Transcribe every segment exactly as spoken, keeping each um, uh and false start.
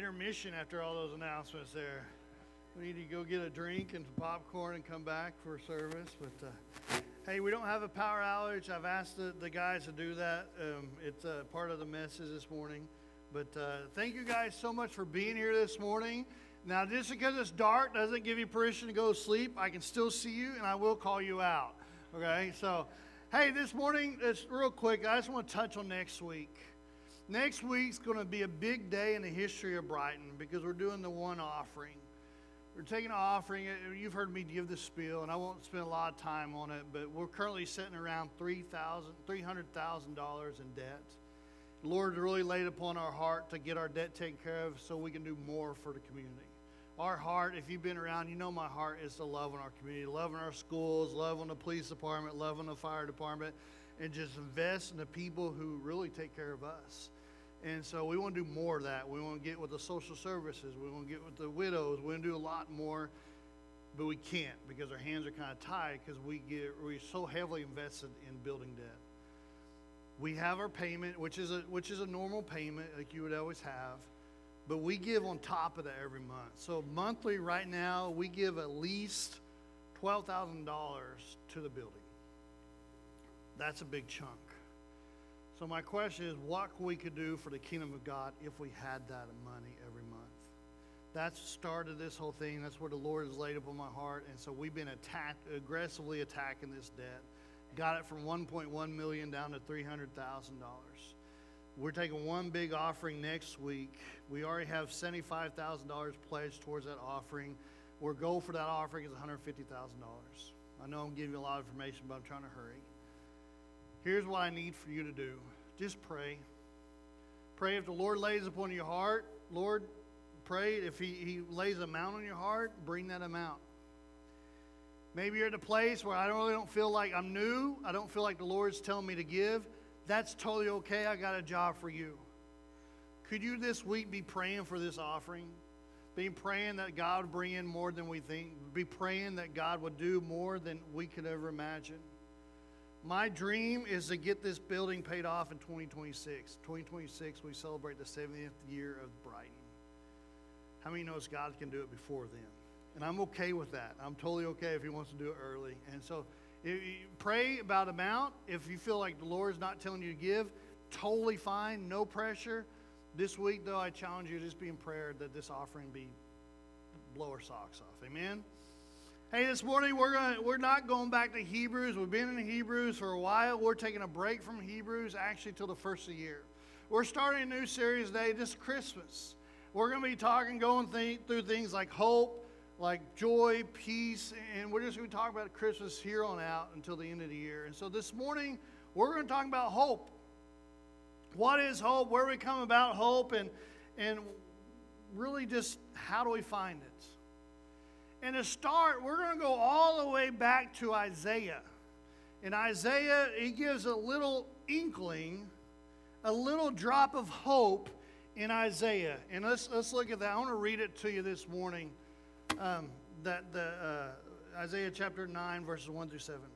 intermission after all those announcements there. We need to go get a drink and some popcorn and come back for service. But uh, hey, we don't have a power outage. I've asked the, the guys to do that. Um, it's uh, part of the message this morning. But uh, thank you guys so much for being here this morning. Now, just because it's dark doesn't give you permission to go to sleep. I can still see you, and I will call you out. Okay? So, hey, this morning, it's real quick. I just want to touch on next week. Next week's going to be a big day in the history of Brighton because we're doing the one offering. We're taking an offering. You've heard me give this spiel, and I won't spend a lot of time on it, but we're currently sitting around three hundred thousand dollars in debt. The Lord really laid upon our heart to get our debt taken care of so we can do more for the community. Our heart, if you've been around, you know my heart is to love on our community, love on our schools, love on the police department, love on the fire department, and just invest in the people who really take care of us. And so we want to do more of that. We want to get with the social services. We want to get with the widows. We want to do a lot more, but we can't because our hands are kind of tied because we get we're so heavily invested in building debt. We have our payment, which is a which is a normal payment like you would always have, but we give on top of that every month. So monthly right now, we give at least twelve thousand dollars to the building. That's a big chunk. So my question is, what we could do for the kingdom of God if we had that money every month? That's started this whole thing. That's where the Lord has laid upon my heart. And so we've been attacked, aggressively attacking this debt. Got it from one point one million dollars down to three hundred thousand dollars. We're taking one big offering next week. We already have seventy-five thousand dollars pledged towards that offering. Our goal for that offering is one hundred fifty thousand dollars. I know I'm giving you a lot of information, but I'm trying to hurry. Here's what I need for you to do. Just pray. Pray if the Lord lays upon your heart. Lord, pray if he, he lays an amount on your heart, bring that amount. Maybe you're at a place where I don't really don't feel like I'm new. I don't feel like the Lord's telling me to give. That's totally okay. I got a job for you. Could you this week be praying for this offering? Be praying that God would bring in more than we think. Be praying that God would do more than we could ever imagine. My dream is to get this building paid off in twenty twenty-six. twenty twenty-six, we celebrate the seventieth year of Brighton. How many knows God can do it before then? And I'm okay with that. I'm totally okay if he wants to do it early. And so if you pray about amount. If you feel like the Lord's not telling you to give, totally fine, no pressure. This week, though, I challenge you to just be in prayer that this offering be blow our socks off. Amen? Hey, this morning we're going we're not going back to Hebrews. We've been in Hebrews for a while. We're taking a break from Hebrews actually till the first of the year. We're starting a new series today, this Christmas. We're going to be talking, going th- through things like hope, like joy, peace, and we're just going to talk about Christmas here on out until the end of the year. And so this morning we're going to talk about hope. What is hope? Where do we come about hope? And and really just how do we find it? And to start, we're going to go all the way back to Isaiah. In Isaiah, he gives a little inkling, a little drop of hope in Isaiah. And let's let's look at that. I want to read it to you this morning. Um, that the uh, Isaiah chapter nine, verses one through seven.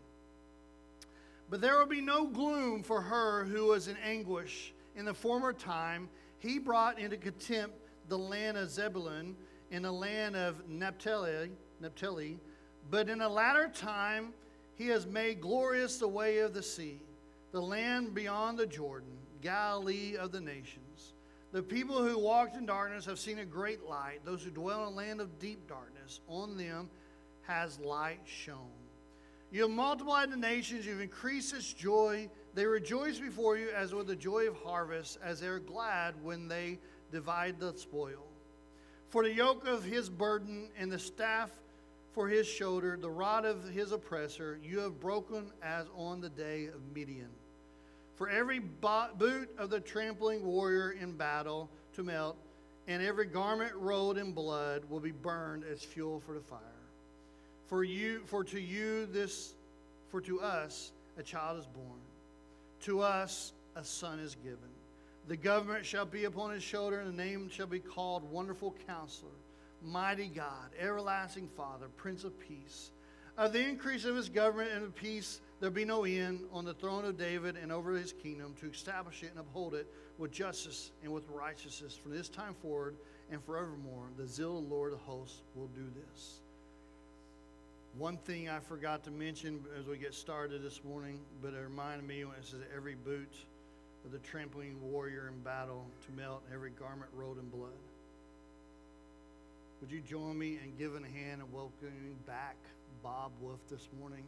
But there will be no gloom for her who was in anguish. In the former time, he brought into contempt the land of Zebulun in the land of Naphtali, Naphtali, but in the latter time he has made glorious the way of the sea, the land beyond the Jordan, Galilee of the nations. The people who walked in darkness have seen a great light. Those who dwell in a land of deep darkness, on them has light shone. You have multiplied the nations, you've increased its joy. They rejoice before you as with the joy of harvest, as they are glad when they divide the spoil. For the yoke of his burden and the staff for his shoulder, the rod of his oppressor, you have broken as on the day of Midian. For every boot of the trampling warrior in battle to melt, and every garment rolled in blood will be burned as fuel for the fire. For you, for to you this, for to us a child is born, to us a son is given. The government shall be upon his shoulder, and the name shall be called Wonderful Counselor, Mighty God, Everlasting Father, Prince of Peace. Of the increase of his government and of peace there be no end on the throne of David and over his kingdom, to establish it and uphold it with justice and with righteousness from this time forward and forevermore. The zeal of the Lord of hosts will do this. One thing I forgot to mention as we get started this morning, but it reminded me when it says every boot of the trampling warrior in battle to melt, every garment rolled in blood. Would you join me in giving a hand and welcoming back Bob Wolf this morning?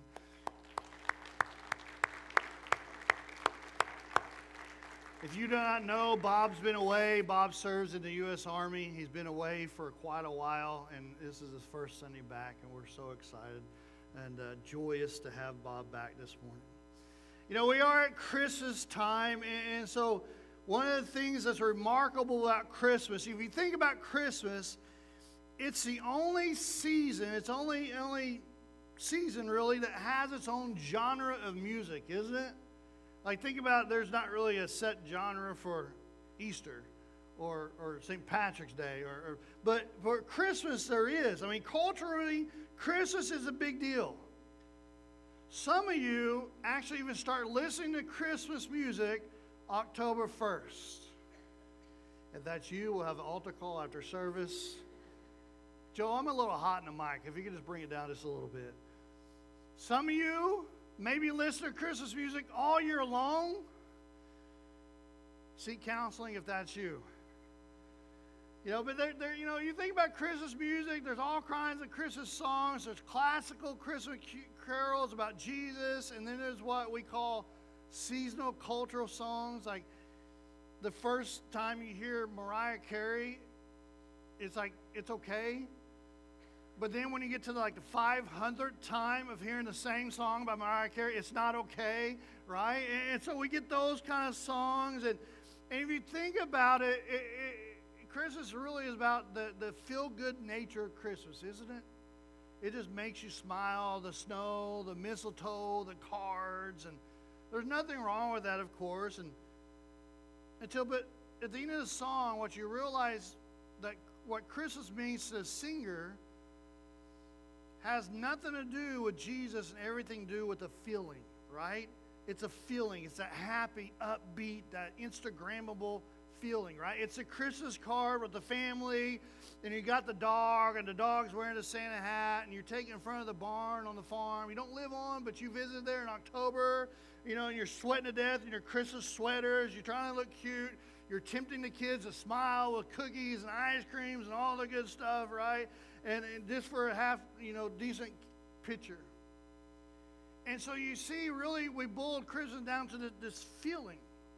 If you do not know, Bob's been away. Bob serves in the U S Army. He's been away for quite a while, and this is his first Sunday back, and we're so excited and uh, joyous to have Bob back this morning. You know, we are at Christmas time, and, and so one of the things that's remarkable about Christmas, if you think about Christmas, it's the only season, it's only only season really that has its own genre of music, isn't it? Like, think about it, there's not really a set genre for Easter or, or Saint Patrick's Day, or, or but for Christmas there is. I mean, culturally, Christmas is a big deal. Some of you actually even start listening to Christmas music October first. If that's you, we'll have an altar call after service. Joe, I'm a little hot in the mic. If you could just bring it down just a little bit. Some of you maybe listen to Christmas music all year long. Seek counseling if that's you. You know, but there, there, you know, you think about Christmas music, there's all kinds of Christmas songs. There's classical Christmas carols about Jesus, and then there's what we call seasonal cultural songs. Like the first time you hear Mariah Carey, it's like, it's okay. But then when you get to like the five hundredth time of hearing the same song by Mariah Carey, it's not okay, right? And, and so we get those kind of songs. And, and if you think about it, it, it Christmas really is about the, the feel-good nature of Christmas, isn't it? It just makes you smile, the snow, the mistletoe, the cards. And there's nothing wrong with that, of course. And until, but at the end of the song, what you realize that what Christmas means to the singer has nothing to do with Jesus and everything to do with the feeling, right? It's a feeling. It's that happy, upbeat, that Instagrammable feeling, right? It's a Christmas card with the family, and you got the dog, and the dog's wearing the Santa hat, and you're taking in front of the barn on the farm. You don't live on, but you visit there in October, you know, and you're sweating to death in your Christmas sweaters. You're trying to look cute. You're tempting the kids to smile with cookies and ice creams and all the good stuff, right? And, and just for a half, you know, decent picture. And so you see, really, we boiled Christmas down to the, this feeling.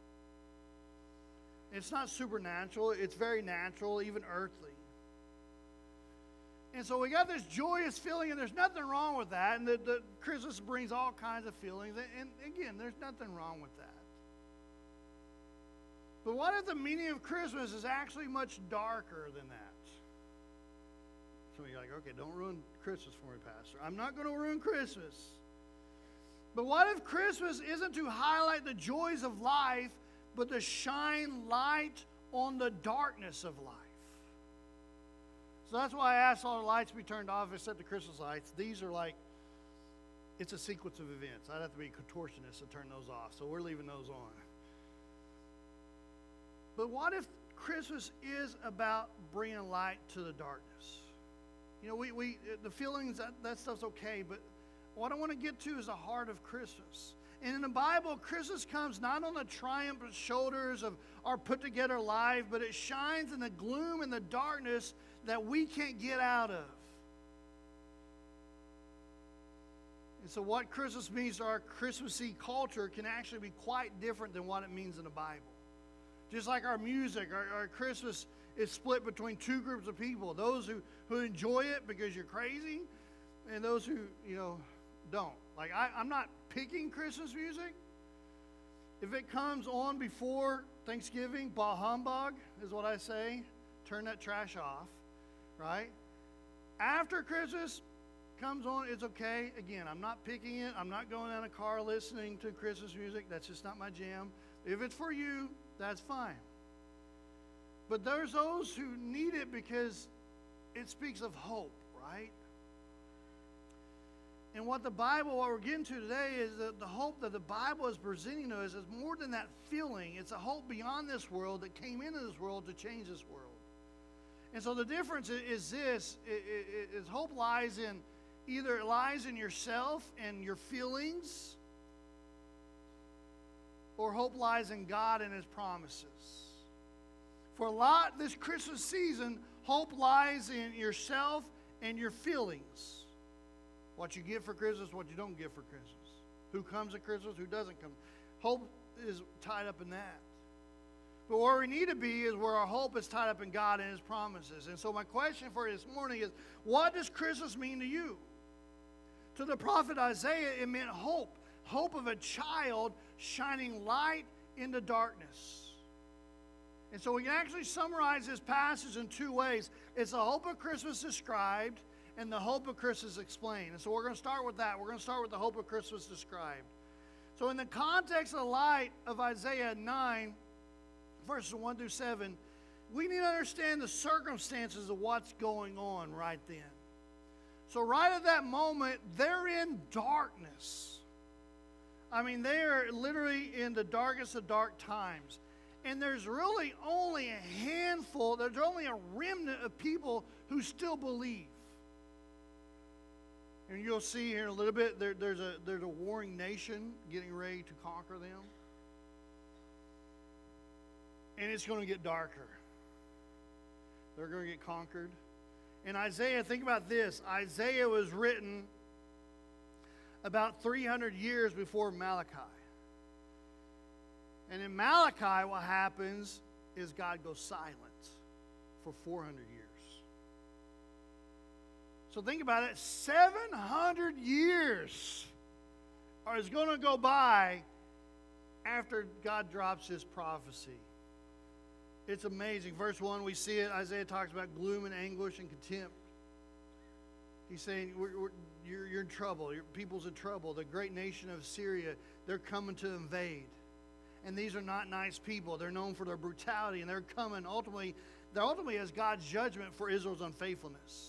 It's not supernatural. It's very natural, even earthly. And so we got this joyous feeling, and there's nothing wrong with that. And the, the Christmas brings all kinds of feelings. And, and again, there's nothing wrong with that. But what if the meaning of Christmas is actually much darker than that? So you're like, okay, don't ruin Christmas for me, Pastor. I'm not going to ruin Christmas. But what if Christmas isn't to highlight the joys of life, but to shine light on the darkness of life? So that's why I asked all the lights to be turned off except the Christmas lights. These are like, it's a sequence of events. I'd have to be a contortionist to turn those off. So we're leaving those on. But what if Christmas is about bringing light to the darkness? You know, we, we the feelings, that, that stuff's okay, but what I want to get to is the heart of Christmas. And in the Bible, Christmas comes not on the triumphant shoulders of our put-together life, but it shines in the gloom and the darkness that we can't get out of. And so what Christmas means to our Christmassy culture can actually be quite different than what it means in the Bible. Just like our music, our, our Christmas is split between two groups of people. Those who, who enjoy it because you're crazy, and those who, you know, don't. Like, I, I'm not picking Christmas music. If it comes on before Thanksgiving, bah humbug is what I say. Turn that trash off, right? After Christmas comes on, it's okay. Again, I'm not picking it. I'm not going down a car listening to Christmas music. That's just not my jam. If it's for you, that's fine. But there's those who need it because it speaks of hope, right? And what the Bible, what we're getting to today is that the hope that the Bible is presenting to us is more than that feeling. It's a hope beyond this world that came into this world to change this world. And so the difference is this, is hope lies in, either it lies in yourself and your feelings, or hope lies in God and His promises. For a lot this Christmas season, hope lies in yourself and your feelings. What you get for Christmas, what you don't get for Christmas. Who comes at Christmas, who doesn't come. Hope is tied up in that. But where we need to be is where our hope is tied up in God and His promises. And so my question for you this morning is, what does Christmas mean to you? To the prophet Isaiah, it meant hope. Hope of a child shining light into darkness. And so we can actually summarize this passage in two ways. It's the hope of Christmas described and the hope of Christmas explained. And so we're going to start with that. We're going to start with the hope of Christmas described. So in the context of the light of Isaiah nine, verses one through seven, we need to understand the circumstances of what's going on right then. So right at that moment, they're in darkness. I mean, they are literally in the darkest of dark times. And there's really only a handful, there's only a remnant of people who still believe. And you'll see here in a little bit, there, there's a there's a warring nation getting ready to conquer them. And it's going to get darker. They're going to get conquered. And Isaiah, think about this. Isaiah was written about three hundred years before Malachi. And in Malachi, what happens is God goes silent for four hundred years. So think about it. seven hundred years is going to go by after God drops His prophecy. It's amazing. Verse one, we see it. Isaiah talks about gloom and anguish and contempt. He's saying, we're, we're, you're, you're in trouble. Your people's in trouble. The great nation of Syria, they're coming to invade. And these are not nice people. They're known for their brutality, and they're coming ultimately, they're ultimately as God's judgment for Israel's unfaithfulness.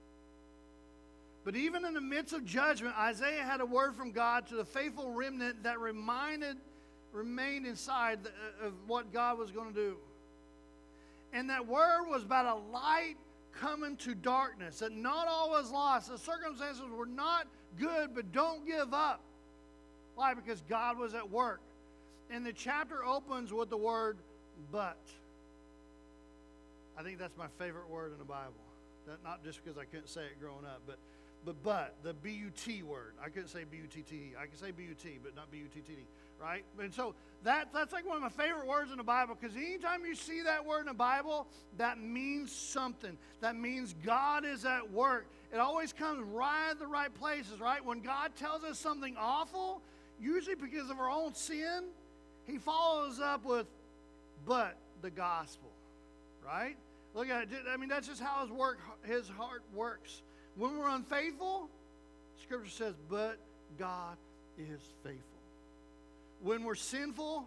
But even in the midst of judgment, Isaiah had a word from God to the faithful remnant that reminded, remained inside the, of what God was going to do. And that word was about a light coming to darkness, that not all was lost. The circumstances were not good, but don't give up. Why? Because God was at work. And the chapter opens with the word, but. I think that's my favorite word in the Bible. That, not just because I couldn't say it growing up, but but but, the B U T word. I couldn't say B U T T E. I can say B U T, but not B U T T E, right? And so that, that's like one of my favorite words in the Bible, because anytime you see that word in the Bible, that means something. That means God is at work. It always comes right at the right places, right? When God tells us something awful, usually because of our own sin, He follows up with, but the gospel, right? Look at it. I mean, that's just how his work, his heart works. When we're unfaithful, Scripture says, but God is faithful. When we're sinful,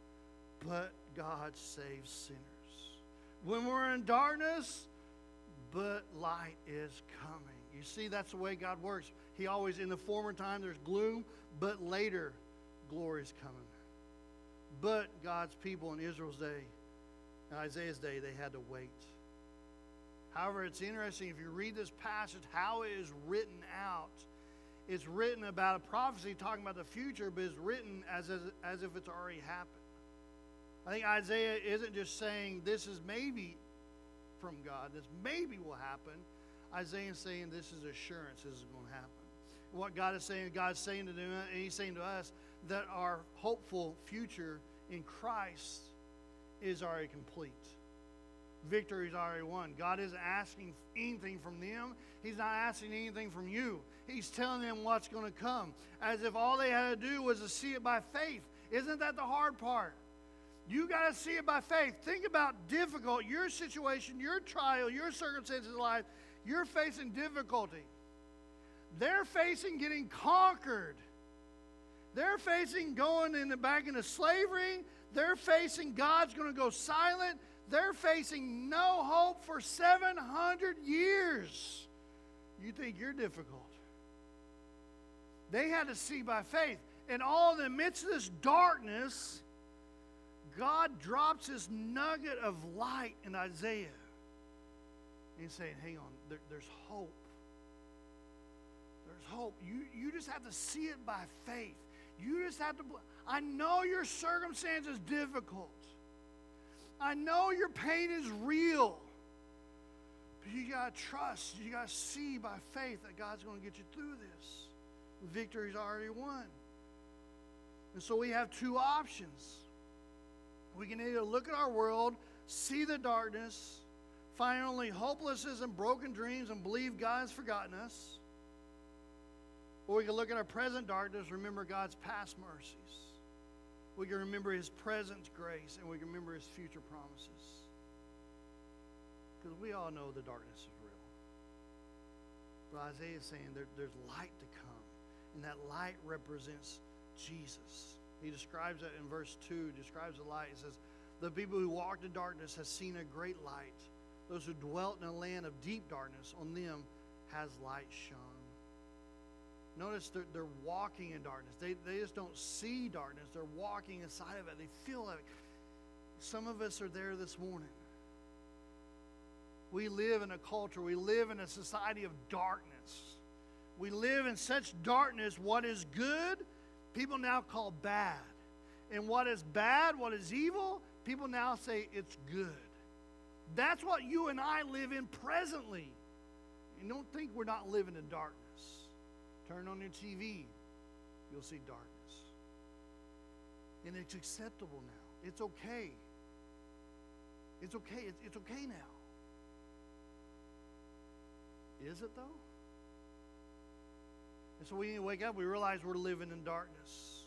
but God saves sinners. When we're in darkness, but light is coming. You see, that's the way God works. He always, in the former time, there's gloom, but later, glory is coming. But God's people in Israel's day, in Isaiah's day, they had to wait. However, it's interesting, if you read this passage, how it is written out. It's written about a prophecy talking about the future, but it's written as, as, as if it's already happened. I think Isaiah isn't just saying this is maybe from God, this maybe will happen. Isaiah is saying this is assurance, this is going to happen. What God is saying, God's saying to them, and He's saying to us, that our hopeful future in Christ is already complete. Victory is already won. God isn't asking anything from them. He's not asking anything from you. He's telling them what's going to come, as if all they had to do was to see it by faith. Isn't that the hard part? You got to see it by faith. Think about difficult, your situation, your trial, your circumstances in life. You're facing difficulty. They're facing getting conquered. They're facing going in the, back into slavery. They're facing God's going to go silent. They're facing no hope for seven hundred years. You think you're difficult. They had to see by faith. And all in the midst of this darkness, God drops this nugget of light in Isaiah. And he's saying, hang on, there, there's hope. There's hope. You, you just have to see it by faith. You just have to, I know your circumstance is difficult. I know your pain is real. But you got to trust. You got to see by faith that God's going to get you through this. Victory's already won. And so we have two options. We can either look at our world, see the darkness, find only hopelessness and broken dreams, and believe God has forgotten us. Or we can look at our present darkness, remember God's past mercies. We can remember His present grace, and we can remember His future promises. Because we all know the darkness is real. But Isaiah is saying there, there's light to come, and that light represents Jesus. He describes that in verse two, describes the light. He says, the people who walked in darkness has seen a great light. Those who dwelt in a land of deep darkness, on them has light shone. Notice they're, they're walking in darkness. They, they just don't see darkness. They're walking inside of it. They feel like some of us are there this morning. We live in a culture. We live in a society of darkness. We live in such darkness. What is good, people now call bad. And what is bad, what is evil, people now say it's good. That's what you and I live in presently. And don't think we're not living in darkness. Turn on your T V, you'll see darkness. And it's acceptable now. It's okay. It's okay. It's, it's okay now. Is it though? And so we need to wake up. We realize we're living in darkness.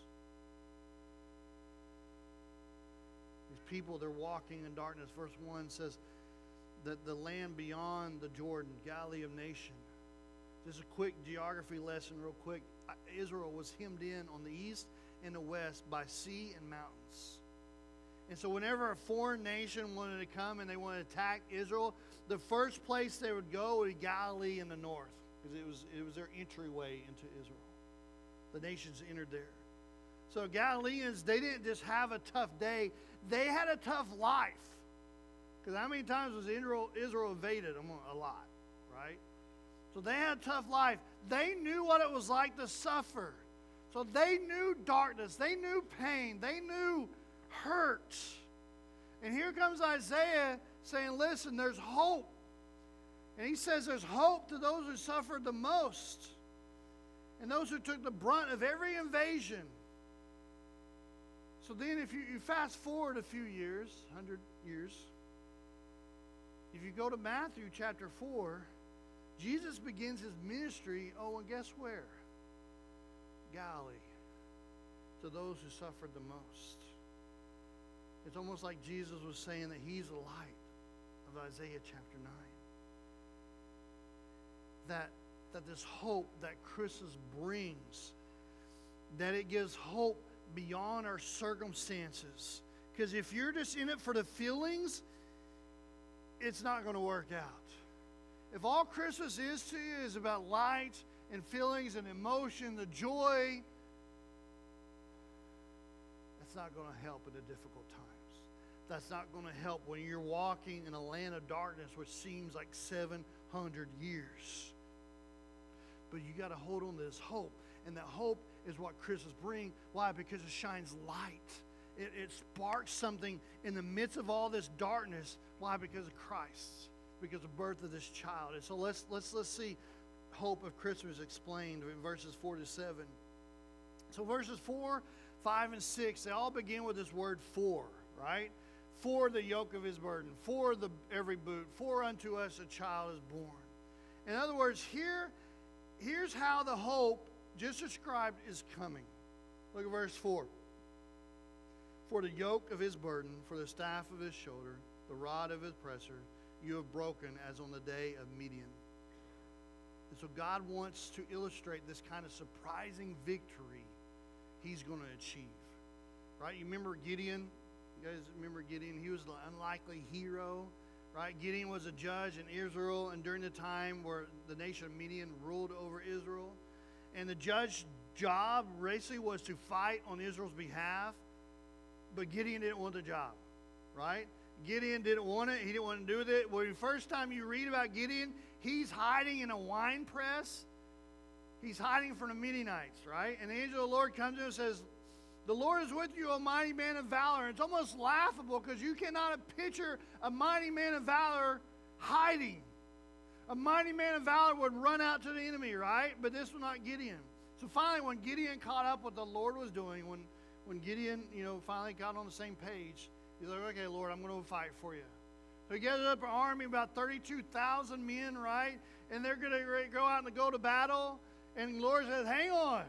These people, they're walking in darkness. Verse one says that the land beyond the Jordan, Galilee of nation. Just a quick geography lesson real quick. Israel was hemmed in on the east and the west by sea and mountains. And so whenever a foreign nation wanted to come and they wanted to attack Israel, the first place they would go would be Galilee in the north, because it was, it was their entryway into Israel. The nations entered there. So Galileans, they didn't just have a tough day. They had a tough life. Because how many times was Israel, Israel invaded? A lot, right? So they had a tough life. They knew what it was like to suffer. So they knew darkness. They knew pain. They knew hurt. And here comes Isaiah saying, listen, there's hope. And he says there's hope to those who suffered the most and those who took the brunt of every invasion. So then if you, you fast forward a few years, one hundred years, if you go to Matthew chapter four, Jesus begins his ministry, oh, and guess where? Galilee, to those who suffered the most. It's almost like Jesus was saying that he's the light of Isaiah chapter nine. That, that this hope that Christmas brings, that it gives hope beyond our circumstances. Because if you're just in it for the feelings, it's not going to work out. If all Christmas is to you is about light and feelings and emotion, the joy, that's not going to help in the difficult times. That's not going to help when you're walking in a land of darkness which seems like seven hundred years. But you got to hold on to this hope. And that hope is what Christmas brings. Why? Because it shines light. It, it sparks something in the midst of all this darkness. Why? Because of Christ. Because of the birth of this child. And so let's let's let's see hope of Christmas explained in verses four to seven. So verses four, five, and six, they all begin with this word for, right? For the yoke of his burden, for the every boot, for unto us a child is born. In other words, here, here's how the hope just described is coming. Look at verse four. For the yoke of his burden, for the staff of his shoulder, the rod of his oppressor, you have broken as on the day of Midian. And so God wants to illustrate this kind of surprising victory he's going to achieve. Right? You remember Gideon? You guys remember Gideon? He was the unlikely hero. Right? Gideon was a judge in Israel, and during the time where the nation of Midian ruled over Israel. And the judge job basically was to fight on Israel's behalf, but Gideon didn't want the job, right? Gideon didn't want it. He didn't want to do with it. Well, the first time you read about Gideon, he's hiding in a wine press. He's hiding from the Midianites, right? And the angel of the Lord comes to him and says, the Lord is with you, a mighty man of valor. And it's almost laughable because you cannot picture a mighty man of valor hiding. A mighty man of valor would run out to the enemy, right? But this was not Gideon. So finally, when Gideon caught up what the Lord was doing, when, when Gideon, you know, finally got on the same page, he's like, okay, Lord, I'm going to fight for you. So he gathers up an army, about thirty-two thousand men, right? And they're going to go out and go to battle. And the Lord says, hang on.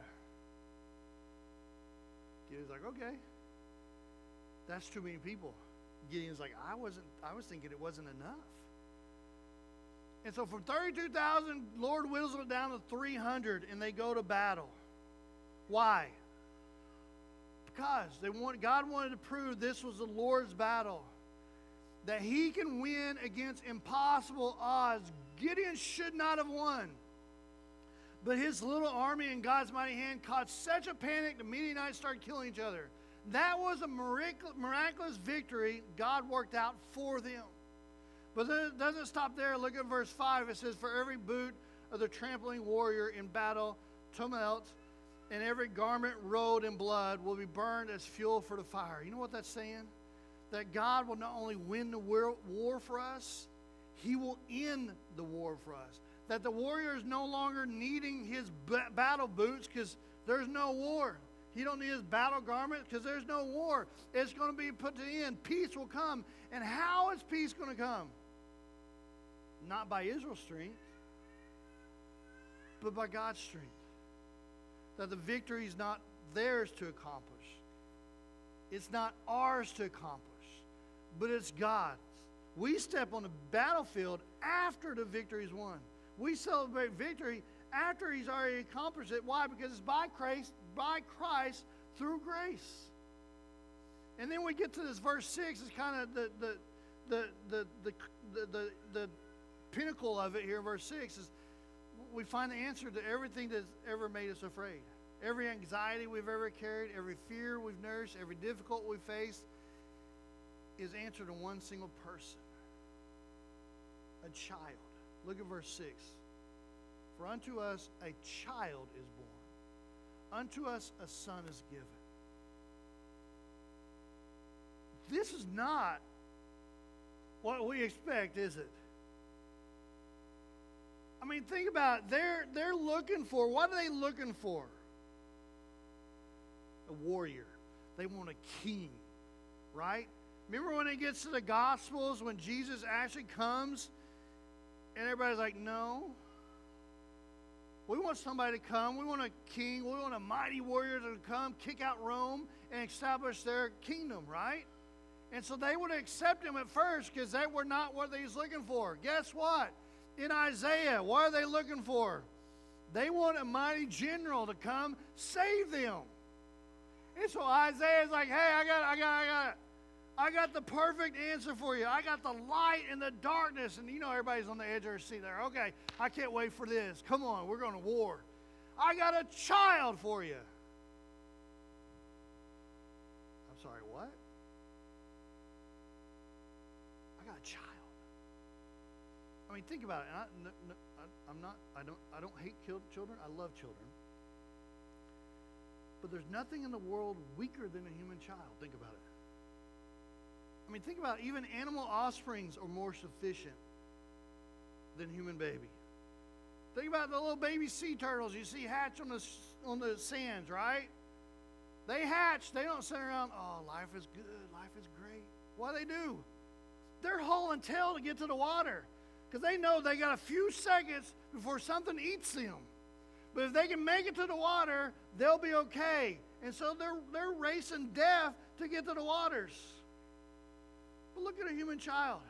Gideon's like, okay. That's too many people. Gideon's like, I wasn't, I was thinking it wasn't enough. And so from thirty-two thousand, Lord whittles it down to three hundred, and they go to battle. Why? Because they want, God wanted to prove this was the Lord's battle. That he can win against impossible odds. Gideon should not have won. But his little army in God's mighty hand caused such a panic the Midianites started killing each other. That was a miraculous victory God worked out for them. But then it doesn't stop there. Look at verse five. It says, for every boot of the trampling warrior in battle tumult, and every garment rolled in blood will be burned as fuel for the fire. You know what that's saying? That God will not only win the war for us, he will end the war for us. That the warrior is no longer needing his battle boots because there's no war. He don't need his battle garments because there's no war. It's going to be put to the end. Peace will come. And how is peace going to come? Not by Israel's strength, but by God's strength. That the victory is not theirs to accomplish. It's not ours to accomplish, but it's God's. We step on the battlefield after the victory is won. We celebrate victory after he's already accomplished it. Why? Because it's by Christ, by Christ through grace. And then we get to this verse six. It's kind of the the the the the the, the, the pinnacle of it here. Verse six is we find the answer to everything that's ever made us afraid. Every anxiety we've ever carried, every fear we've nursed, every difficulty we've faced is answered in one single person. A child. Look at verse six. For unto us a child is born. Unto us a son is given. This is not what we expect, is it? I mean, think about it. They're, they're looking for, what are they looking for? A warrior. They want a king, right? Remember when it gets to the Gospels, when Jesus actually comes, and everybody's like, no. We want somebody to come. We want a king. We want a mighty warrior to come, kick out Rome, and establish their kingdom, right? And so they would accept him at first because they were not what they was looking for. Guess what? In Isaiah, what are they looking for? They want a mighty general to come save them. And so Isaiah's like, hey, I got, I got, I got, I got the perfect answer for you. I got the light in the darkness. And you know everybody's on the edge of their seat there. Okay, I can't wait for this. Come on, we're going to war. I got a child for you. I'm sorry, what? I got a child. I mean, think about it. I, no, no, I, I'm not. I don't. I don't hate children. I love children. But there's nothing in the world weaker than a human child. Think about it. I mean, think about it. Even animal offsprings are more sufficient than human baby. Think about the little baby sea turtles you see hatch on the on the sands, right? They hatch. They don't sit around. Oh, life is good. Life is great. What do they do? They're hauling tail to get to the water. Because they know they got a few seconds before something eats them. But if they can make it to the water, they'll be okay. And so they're, they're racing death to get to the waters. But look at a human child.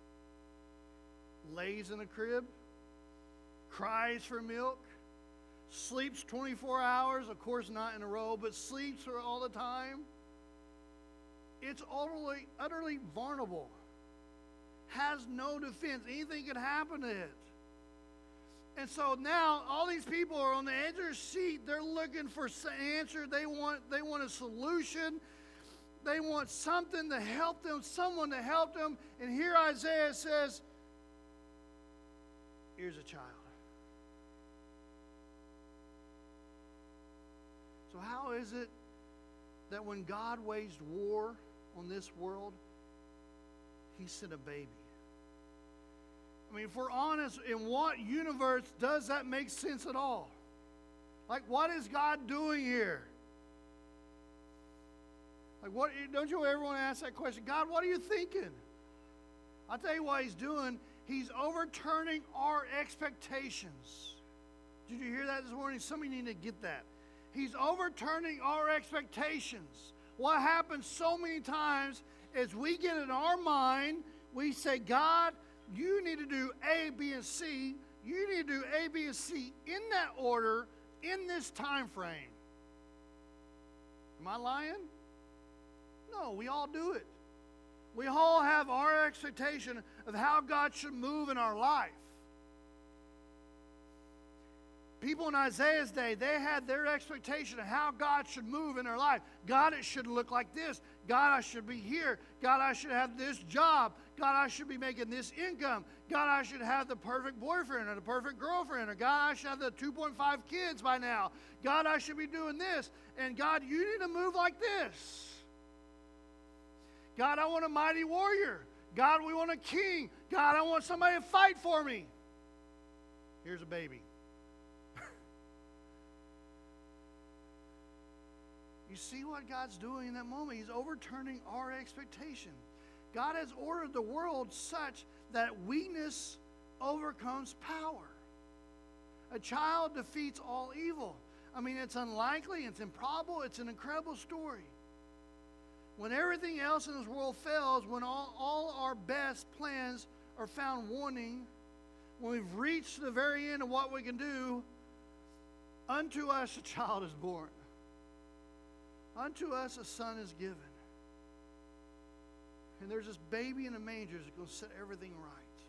Lays in a crib, cries for milk, sleeps twenty-four hours, of course not in a row, but sleeps for all the time. It's utterly, utterly vulnerable. Has no defense. Anything could happen to it. And so now all these people are on the edge of their seat. They're looking for an answer. They want, they want a solution. They want something to help them, someone to help them. And here Isaiah says, here's a child. So how is it that when God waged war on this world, he sent a baby? I mean, if we're honest, in what universe does that make sense at all? Like, what is God doing here? Like, what? Don't you ever want to ask that question? God, what are you thinking? I'll tell you what he's doing. He's overturning our expectations. Did you hear that this morning? Some of you need to get that. He's overturning our expectations. What happens so many times is we get in our mind, we say, God, you need to do A, B, and C. You need to do A, B, and C in that order, in this time frame. Am I lying? No, we all do it. We all have our expectation of how God should move in our life. People in Isaiah's day, they had their expectation of how God should move in their life. God, it should look like this. God, I should be here. God, I should have this job. God, I should be making this income. God, I should have the perfect boyfriend or the perfect girlfriend. Or God, I should have the two point five kids by now. God, I should be doing this. And God, you need to move like this. God, I want a mighty warrior. God, we want a king. God, I want somebody to fight for me. Here's a baby. You see what God's doing in that moment? He's overturning our expectation. God has ordered the world such that weakness overcomes power. A child defeats all evil. I mean, it's unlikely, it's improbable, it's an incredible story. When everything else in this world fails, when all, all our best plans are found wanting, when we've reached the very end of what we can do, unto us a child is born. Unto us a son is given. And there's this baby in a manger that's going to set everything right.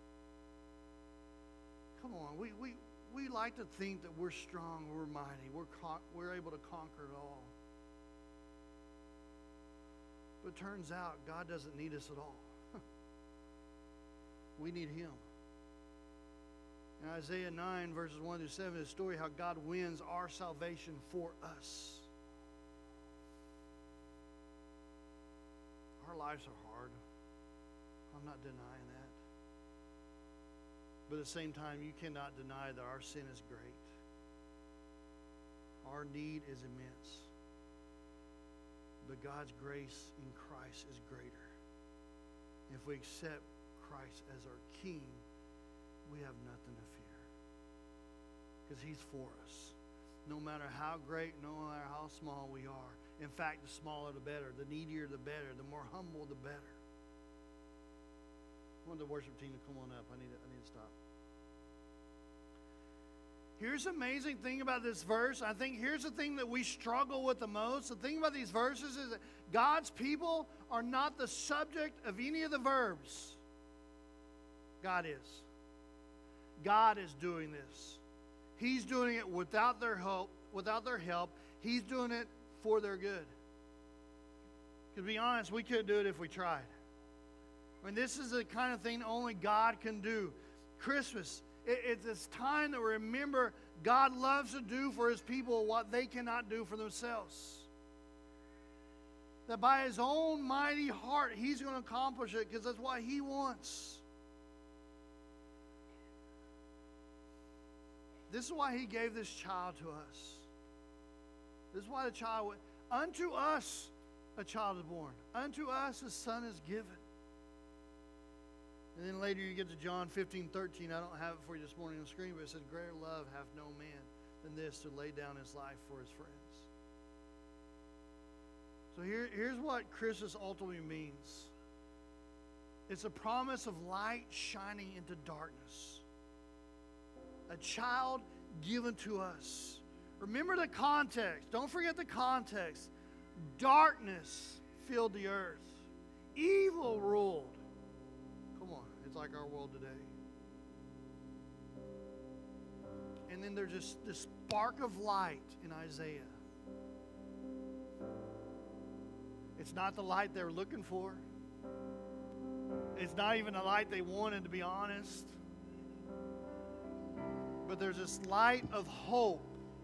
Come on, we, we, we like to think that we're strong, we're mighty, we're, con- we're able to conquer it all. But it turns out God doesn't need us at all. We need him. In Isaiah nine, verses one through seven, is a story how God wins our salvation for us. Our lives are hard. I'm not denying that. But at the same time, you cannot deny that our sin is great. Our need is immense. But God's grace in Christ is greater. If we accept Christ as our King, we have nothing to fear. Because he's for us. No matter how great, no matter how small we are. In fact, the smaller the better. The needier the better. The more humble the better. I want the worship team to come on up. I need to, I need to stop. Here's the amazing thing about this verse. I think here's the thing that we struggle with the most. The thing about these verses is that God's people are not the subject of any of the verbs. God is. God is doing this. He's doing it without their help. Without their help. He's doing it for their good. To be honest, we couldn't do it if we tried. I mean, this is the kind of thing only God can do. Christmas, it, it's this time that we remember God loves to do for his people what they cannot do for themselves. That by his own mighty heart, he's going to accomplish it because that's what he wants. This is why he gave this child to us. This is why the child went. Unto us a child is born. Unto us a son is given. And then later you get to John fifteen, thirteen. I don't have it for you this morning on the screen, but it says, greater love hath no man than this, to lay down his life for his friends. So here, here's what Christmas ultimately means. It's a promise of light shining into darkness. A child given to us. Remember the context. Don't forget the context. Darkness filled the earth. Evil ruled. Come on, it's like our world today. sudden there's this, this spark of light in Isaiah. It's not the light they were looking for. It's not even the light they wanted, to be honest. But there's this light of hope.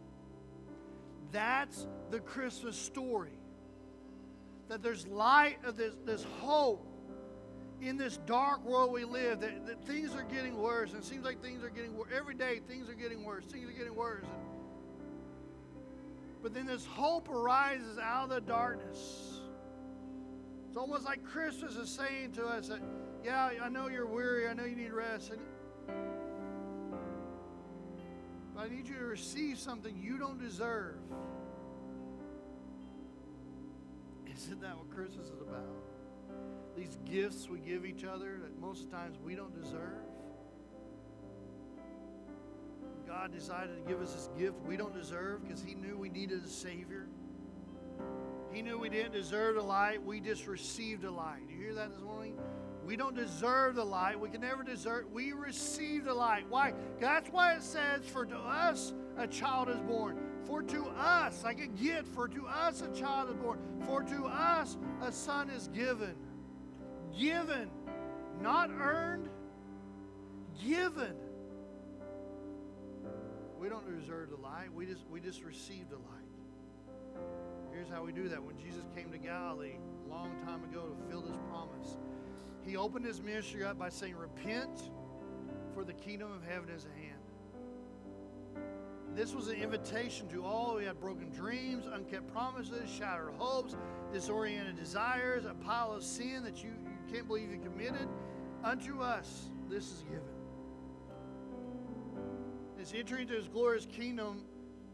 That's the Christmas story. That there's light of this, this hope in this dark world we live, that, that things are getting worse. And it seems like things are getting worse. Every day things are getting worse. Things are getting worse. And, but then this hope arises out of the darkness. It's almost like Christmas is saying to us that, yeah, I know you're weary. I know you need rest. And, but I need you to receive something you don't deserve. Isn't that what Christmas is about? These gifts we give each other that most of the times we don't deserve. God decided to give us this gift we don't deserve because He knew we needed a Savior. He knew we didn't deserve the light. We just received the light. You hear that this morning? We don't deserve the light. We can never deserve. We receive the light. Why? That's why it says, for to us a child is born. For to us, like a gift, for to us a child is born. For to us a son is given. Given. Not earned. Given. We don't deserve the light. We just, we just receive the light. Here's how we do that. When Jesus came to Galilee a long time ago to fulfill this promise, He opened His ministry up by saying, repent, for the kingdom of heaven is at hand. This was an invitation to all who had broken dreams, unkept promises, shattered hopes, disoriented desires, a pile of sin that you, you can't believe you committed. Unto us, this is given. This entry into His glorious kingdom,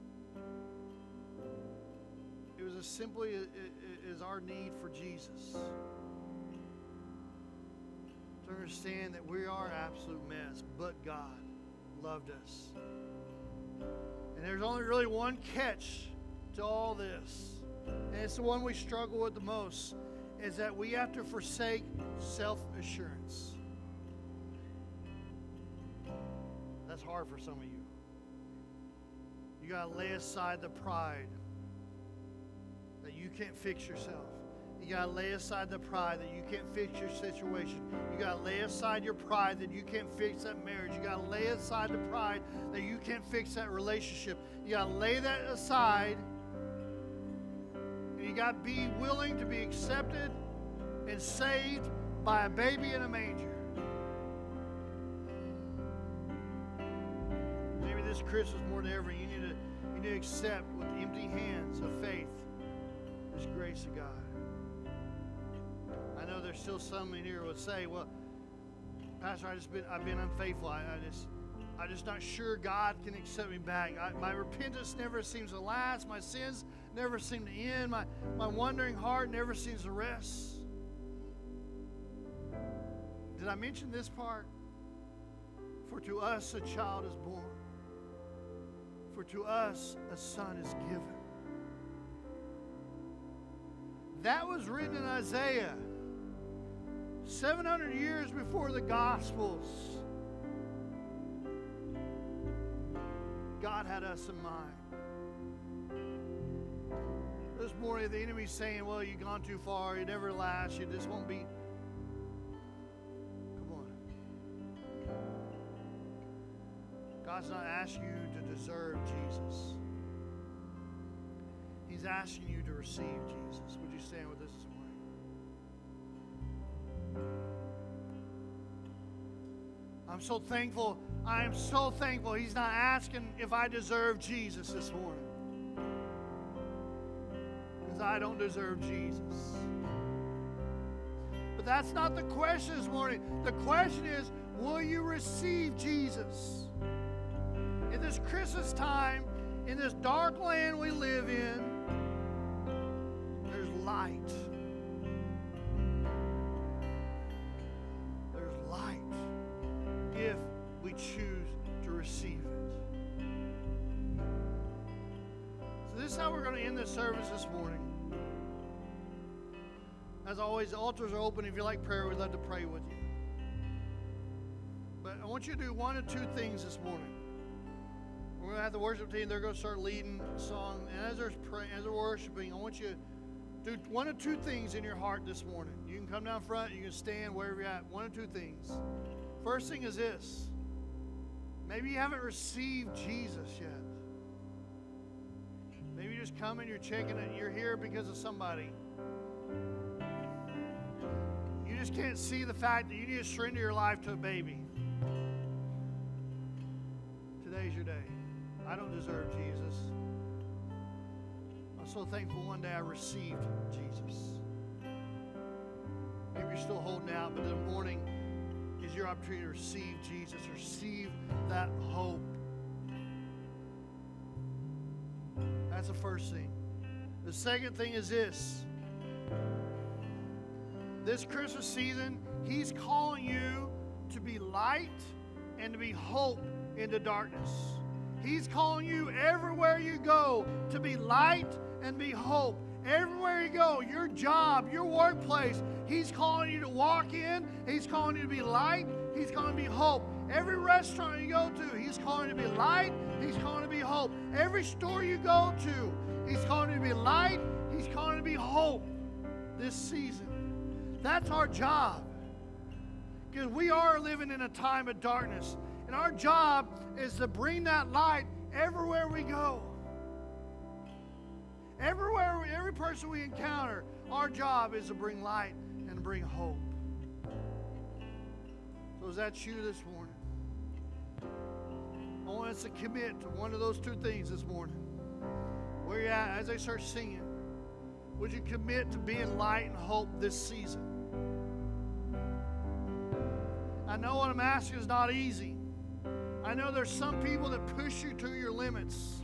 it was as simply as our need for Jesus. To understand that we are an absolute mess, but God loved us. And there's only really one catch to all this, and it's the one we struggle with the most, is that we have to forsake self-assurance. That's hard for some of you. You got to lay aside the pride that you can't fix yourself. You got to lay aside the pride that you can't fix your situation. You got to lay aside your pride that you can't fix that marriage. You got to lay aside the pride that you can't fix that relationship. You got to lay that aside. And you got to be willing to be accepted and saved by a baby in a manger. Maybe this Christmas more than ever, you need to, you need to accept with empty hands of faith this grace of God. I know there's still some in here who would say, well, Pastor, I just been, I've been unfaithful. I, I just, I'm just not sure God can accept me back. I, my repentance never seems to last. My sins never seem to end. My, my wandering heart never seems to rest. Did I mention this part? For to us a child is born. For to us a son is given. That was written in Isaiah seven hundred years before the Gospels. God had us in mind. This morning the enemy's saying, well, you've gone too far, you never last, you just won't be. Come on. God's not asking you to deserve Jesus. He's asking you to receive Jesus. Would you stand with us this morning? I'm so thankful. I am so thankful He's not asking if I deserve Jesus this morning. Because I don't deserve Jesus. But that's not the question this morning. The question is, will you receive Jesus? In this Christmas time, in this dark land we live in, there's light. There's light if we choose to receive it. So this is how we're going to end this service this morning. As always, the altars are open. If you like prayer, we'd love to pray with you. But I want you to do one or two things this morning. We're going to have the worship team. They're going to start leading the song. And as they're, praying, as they're worshiping, I want you to do one of two things in your heart this morning. You can come down front. You can stand wherever you're at. One of two things. First thing is this. Maybe you haven't received Jesus yet. Maybe you're just coming, you're checking it. You're here because of somebody. You just can't see the fact that you need to surrender your life to a baby. Today's your day. I don't deserve Jesus. I'm so thankful one day I received Jesus. Maybe you're still holding out, but in the morning is your opportunity to receive Jesus, receive that hope. That's the first thing. The second thing is this. This Christmas season, He's calling you to be light and to be hope in the darkness. He's calling you everywhere you go to be light and be hope. Everywhere you go, your job, your workplace, He's calling you to walk in. He's calling you to be light. He's calling you to be hope. Every restaurant you go to, He's calling you to be light. He's calling you to be hope. Every store you go to, He's calling you to be light. He's calling you to be hope this season. That's our job. Because we are living in a time of darkness. And our job is to bring that light everywhere we go. Everywhere, every person we encounter, our job is to bring light and bring hope. So is that you this morning? I want us to commit to one of those two things this morning. Where you're at, as they start singing, would you commit to being light and hope this season? I know what I'm asking is not easy. I know there's some people that push you to your limits.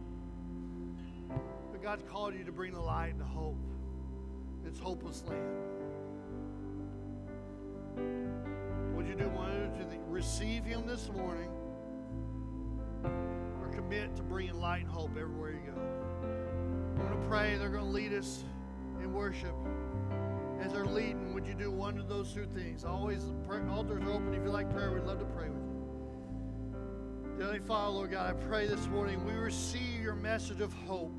But God's called you to bring the light and the hope. It's hopeless land. Would you do one of two things? Receive Him this morning, or commit to bringing light and hope everywhere you go. I'm going to pray. They're going to lead us in worship. As they're leading, would you do one of those two things? Always, the altars are open. If you like prayer, we'd love to pray with you. Heavenly Father, Lord God, I pray this morning we receive your message of hope.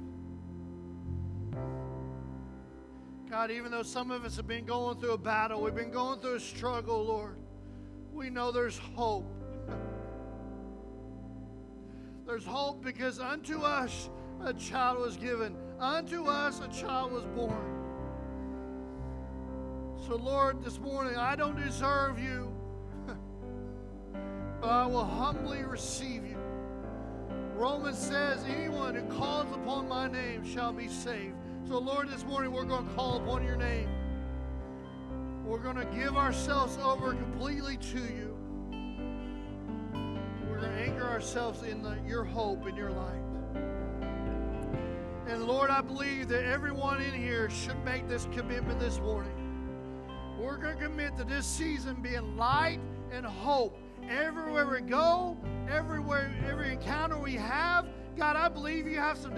God, even though some of us have been going through a battle, we've been going through a struggle, Lord, we know there's hope. There's hope because unto us a child was given. Unto us a child was born. So, Lord, this morning, I don't deserve you, but I will humbly receive you. Romans says, anyone who calls upon my name shall be saved. So, Lord, this morning, we're going to call upon your name. We're going to give ourselves over completely to you. We're going to anchor ourselves in the, your hope and your light. And, Lord, I believe that everyone in here should make this commitment this morning. We're going to commit to this season being light and hope. Everywhere we go, everywhere, every encounter we have, God, I believe you have some